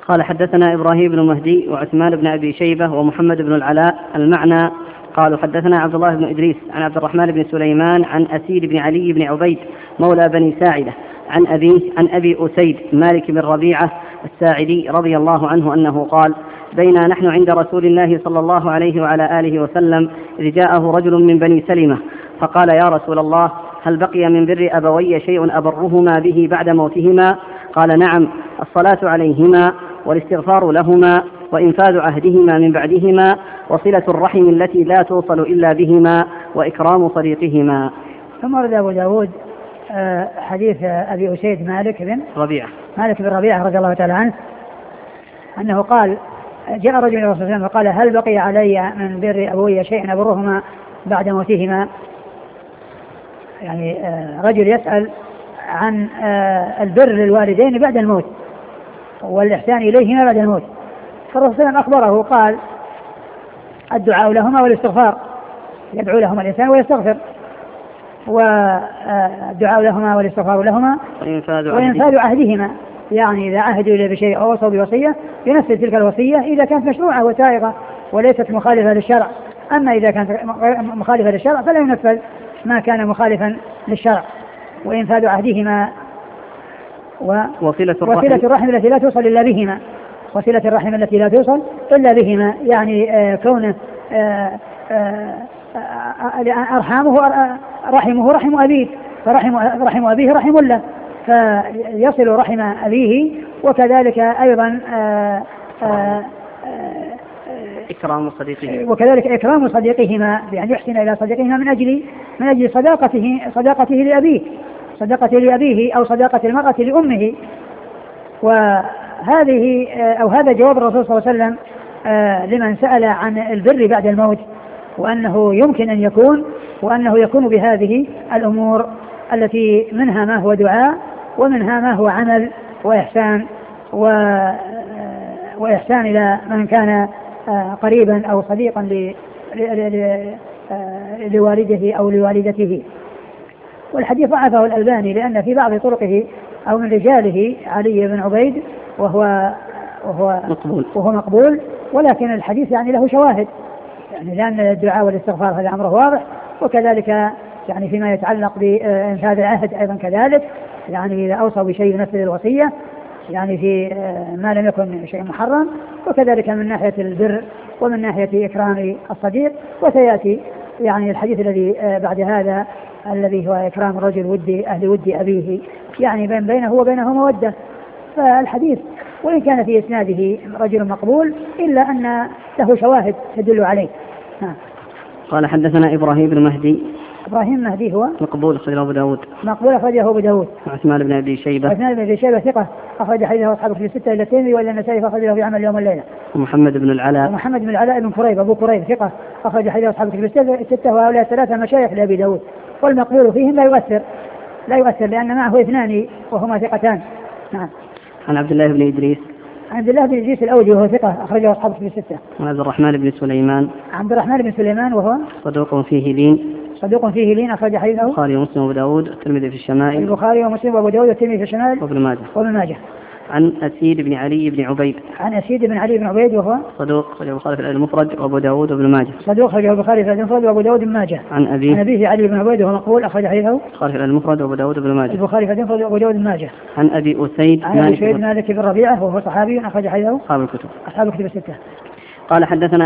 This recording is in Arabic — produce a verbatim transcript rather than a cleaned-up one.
قال حدثنا إبراهيم بن مهدي وعثمان بن أبي شيبة ومحمد بن العلاء المعنى. قالوا حدثنا عبد الله بن إدريس عن عبد الرحمن بن سليمان عن أسيد بن علي بن عبيد مولى بني ساعدة عن أبيه عن أبي أسيد مالك بن ربيعة الساعدي رضي الله عنه أنه قال: بينا نحن عند رسول الله صلى الله عليه وعلى آله وسلم إذ جاءه رجل من بني سلمة فقال: يا رسول الله، هل بقي من بر أبوي شيء أبرهما به بعد موتهما؟ قال: نعم، الصلاة عليهما والاستغفار لهما وإنفاذ عهدهما من بعدهما وصلة الرحم التي لا توصل إلا بهما وإكرام صديقهما. ثم ورد أبو داود حديث أبي أسيد مالك بن ربيعة مالك بن ربيعة رضي الله تعالى عنه أنه قال: جاء رجل إلى الرسول صلى الله عليه وسلم وقال: هل بقي علي من بر أبوي شيء أبرهما بعد موتهما؟ يعني رجل يسأل عن البر للوالدين بعد الموت والإحسان إليهما بعد الموت. فالرسول صلى الله عليه وسلم أخبره قال: الدعاء لهما والاستغفار، يدعو لهما الإنسان ويستغفر، والدعاء لهما والاستغفار لهما وإنفاذ عهدهما، يعني إذا عهدوا إلى بشيء أو وصوا بوصية ينفذ تلك الوصية إذا كانت مشروعة وسائغة وليست مخالفة للشرع. أما إذا كانت مخالفة للشرع فلا ينفذ ما كان مخالفا للشرع. وإنفاذ عهدهما وصلة الرحم, وصلة الرحم التي لا توصل إلا بهما وصلة الرحم التي لا توصل إلا بهما، يعني آه كونه آه آه آه أرحامه رحمه رحم أبيه، فرحم رحم أبيه رحم له، فيصل رحم أبيه. وكذلك أيضا آه آه إكرام صديقه وكذلك إكرام صديقهما بأن يحسن إلى صديقهما من أجل من أجل صداقته صداقته لأبيه صداقته لأبيه أو صداقة المرأة لأمه. وهذه أو هذا جواب الرسول صلى الله عليه وسلم لمن سأل عن البر بعد الموت، وأنه يمكن أن يكون وأنه يكون بهذه الأمور التي منها ما هو دعاء ومنها ما هو عمل وإحسان وإحسان إلى من كان قريبا أو صديقا لوالده أو لوالدته. والحديث ضعفه الألباني لأن في بعض طرقه أو من رجاله علي بن عبيد وهو وهو مقبول, وهو مقبول ولكن الحديث يعني له شواهد، يعني لأن الدعاء والاستغفار هذا أمره واضح. وكذلك يعني فيما يتعلق بإنفاذ العهد أيضا كذلك، يعني إذا أوصى بشيء ينفذ الوصية يعني في ما لم يكن شيء محرم. وكذلك من ناحية البر ومن ناحية إكرام الصديق. وسيأتي يعني الحديث الذي بعد هذا الذي هو إكرام الرجل ودي أهل ودي أبيه، يعني بين بينه وبينه مودة. فالحديث وإن كان في إسناده رجل مقبول إلا أن له شواهد تدل عليه. ها. قال حدثنا إبراهيم بن مهدي. إبراهيم مهدي هو مقبول أخرجه أبو داود. مقبول أخرجه أبو داود. عثمان بن أبي شيبة. عثمان بن أبي شيبة ثقة أخرج حديثه أصحابه في الستة إلا الترمذي وإلا النسائي فأخرجه في عمل اليوم والليلة. ومحمد بن العلاء. ومحمد بن العلاء بن كريب أبو كريب ثقة أخرج حديثه أصحابه في الستة وهؤلاء الثلاثة مشايخ لأبي داود. والمقبول فيهم لا يؤثر لا يؤثر لأن معه اثنان وهما ثقتان. نعم. عن عبد الله بن إدريس. عبد الله بن إدريس الأودي وهو ثقة أخرجه أصحابه في الستة. وعبد الرحمن بن سليمان. عبد الرحمن بن سليمان وهو صدوق فيه لين. صدوق فيه لين أخرج حديثه البخاري ومسلم وأبو داود والترمذي في الشمائل. البخاري ومسلم وأبو داود والترمذي في الشمائل وابن ماجه. وابن ماجه. عن أسيد بن علي بن عبيد. عن أسيد بن علي بن عبيد وهو صدوق أخرجه البخاري في المفرد وأبو داود وابن ماجه. صدوق أخرجه البخاري في المفرد وأبو داود وابن ماجه. عن أبيه. عن أبيه علي بن عبيد وهو مقبول أخرج حديثه البخاري في المفرد وأبو داود وابن ماجه. البخاري في المفرد وأبو داود وابن ماجه. عن أبي أسيد. عن أبي أسيد مالك بن ربيعة وهو صحابي أخرج حديثه أصحاب الكتب أصحاب الكتب الستة. قال حدثنا